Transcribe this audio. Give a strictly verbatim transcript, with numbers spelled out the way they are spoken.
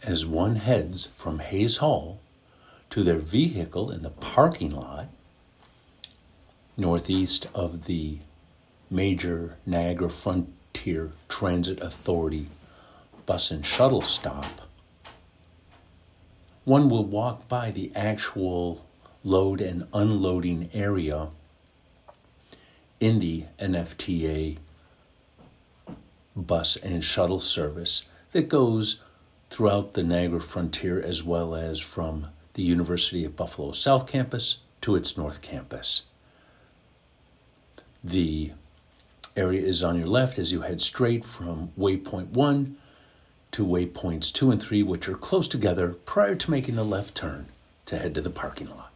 as one heads from Hayes Hall to their vehicle in the parking lot northeast of the major Niagara Frontier Transit Authority bus and shuttle stop, one will walk by the actual load and unloading area in the N F T A bus and shuttle service that goes throughout the Niagara Frontier as well as from the University of Buffalo South Campus to its North Campus. The area is on your left as you head straight from waypoint one to waypoints two and three, which are close together prior to making the left turn to head to the parking lot.